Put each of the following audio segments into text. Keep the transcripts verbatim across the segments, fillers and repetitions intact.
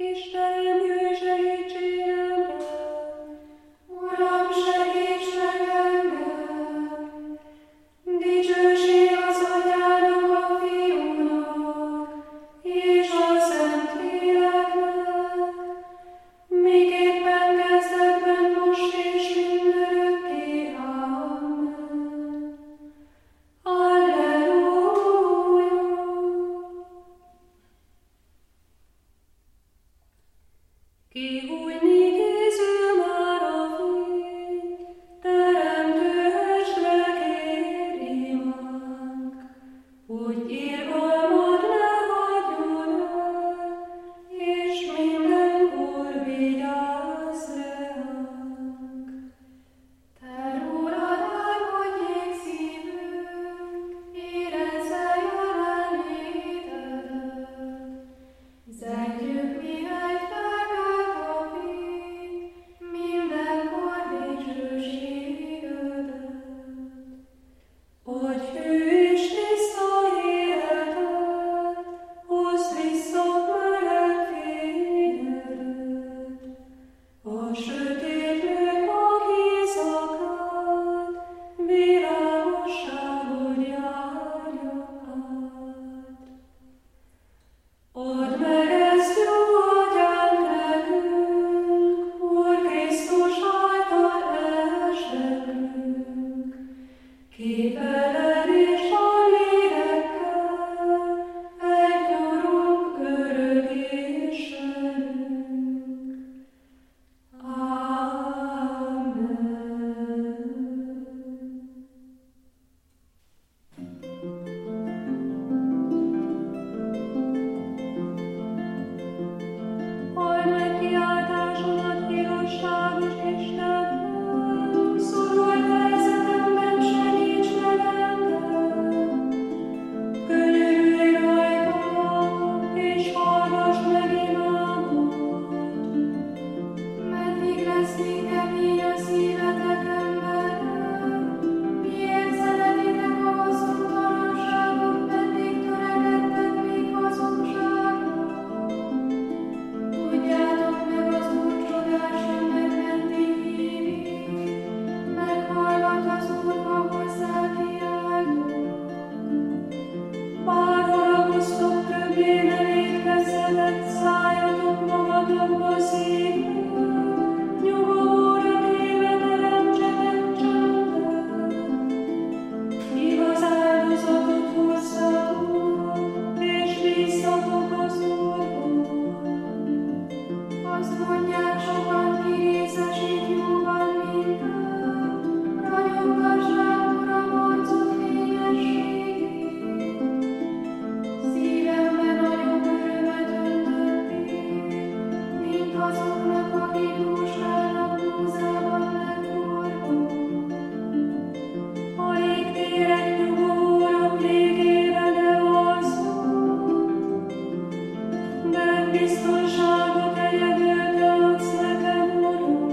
Istenem, jöjj segítségemre! Uram, segíts meg engem! Dicsőség az Atyának, a Fiúnak, és a Szentléleknek, miképpen kezdetben, most és mindörökké. Amen. Alleluja! Kihújni készül már a fény, Teremtő Estre kér imánk, hogy irgalmad ne hagyjon el, és mindenkor vigyázz ránk. Te rólad álmodjék szívünk, érezze jelenlétedet, zengjük mihelyt felkelt a fény, mindenkor dicsőségedet. Adj hű és tiszta életet, hozd vissza meleg fényedet, a sötétlők mag éjszakát, világosságod járja át. Add meg ezt, jó Atyánk, nekünk, Úr Krisztus által esdekünk, képeled és a lélekkel, egy Urunk örök Istenünk. Amen. Halld meg kiáltásomat, igazságos Istenem, szorult helyzetemben segíts meg engem. Könyörülj rajtam, és hallgass meg imámat. Meddig lesz még kemény a szívetek, emberek? Miért szeretitek a haszontalanságot, meddig törekedtek még hazugságra? Tudjátok meg, az Úr csodásan megmenti hívét, meghallgat az Úr, ha hozzá kiáltok. Bár haragoztok, többé ne vétkezzetek, szálljatok magatokba szívből, nyugovóra téve teremtsetek csendet. Igaz áldozatot hozzatok, és bízzatok az Úrban. Azt mondják sokan, ki részesít jóban minket, ragyoggass rám, Uram, arcod fényességét. Szívemben nagyobb örömet öntöttél, mint azoknak, akik dúsálnak búzában megforgó. A légtérek nyugovóra végére ne alszol, de biztonságot egyedül te adsz nekem, Uram.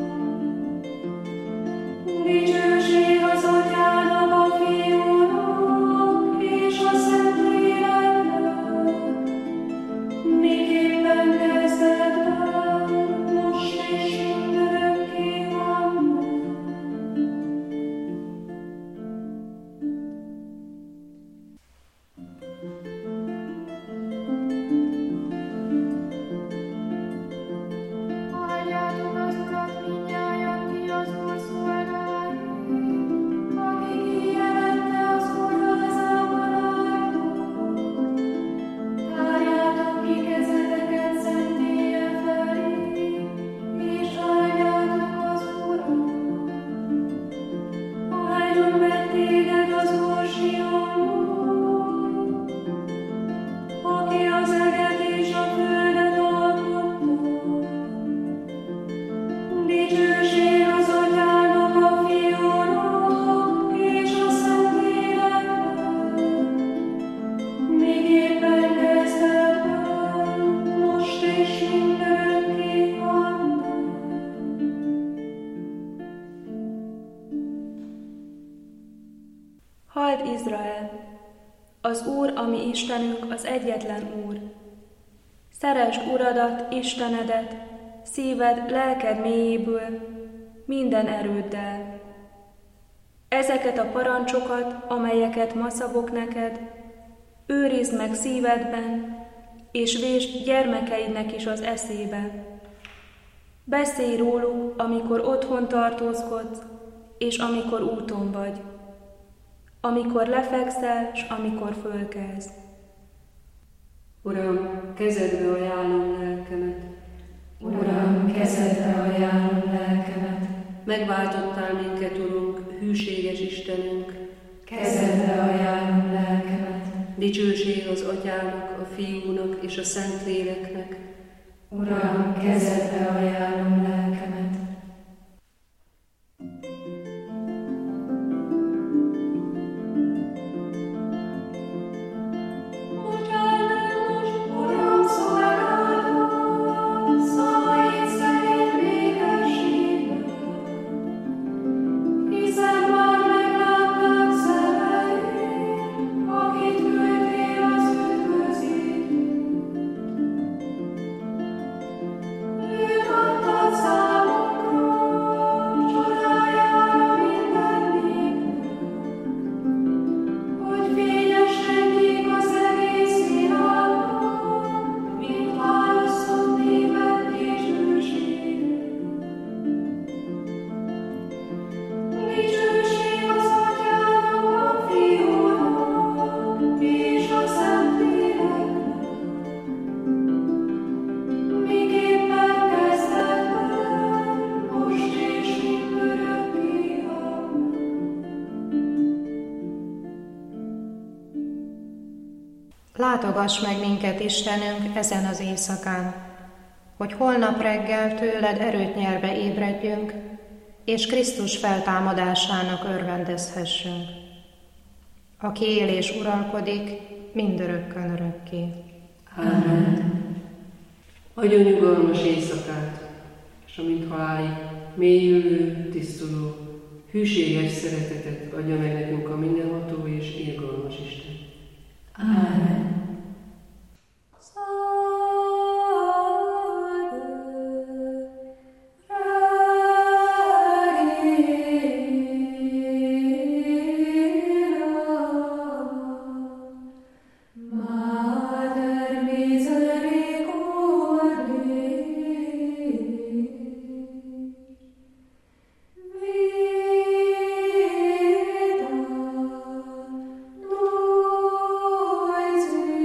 Dicsőség az Atyának, a Fiúnak, és a Szentléleknek, miképpen kezdetben, most és mindörökké. Amen. Áldjátok az Urat mindnyájan, ti az Úr szolgái, aki kijelente az Úrházában álltok. Tárjátok ki kezeteket szentélye felé, és áldjátok az Urat. Áldjon meg téged az Úr Sionból, aki az eget és a földet alkotta. Dicsőség az Atyának, a Fiúnak, és a Szentléleknek, miképpen kezdetben, most és mindörökké. Amen. Halld Izrael! Az Úr, a mi Istenünk, az egyetlen Úr. Szeresd Uradat, Istenedet, szíved, lelked mélyéből, minden erőddel. Ezeket a parancsokat, amelyeket ma szabok neked, őrizd meg szívedben, és vésd gyermekeidnek is az eszébe. Beszélj róluk, amikor otthon tartózkodsz, és amikor úton vagy, amikor lefekszel, s amikor fölkelsz. Uram, kezedbe ajánlom lelkemet. Uram, kezedbe ajánlom lelkemet. Megváltottál minket, Urunk, hűséges Istenünk. Kezedbe ajánlom lelkemet. Dicsőség az Atyának, a Fiúnak és a Szentléleknek. Uram, kezedbe ajánlom lelkemet. Látogass meg minket, Istenünk, ezen az éjszakán, hogy holnap reggel tőled erőt nyerve ébredjünk, és Krisztus feltámadásának örvendezhessünk, aki él és uralkodik mindörökkön örökké. Amen. Adjon nyugalmas éjszakát, és amint halálig mélyülő, tisztuló, hűséges szeretetet adja meg nekünk a mindenható és irgalmas Isten. Amen. Praise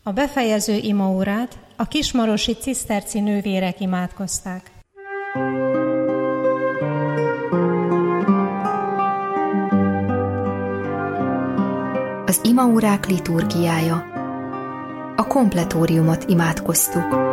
A befejező imaórát a kismarosi ciszterci nővérek imádkozták. Az imaórák liturgiája. A kompletóriumot imádkoztuk.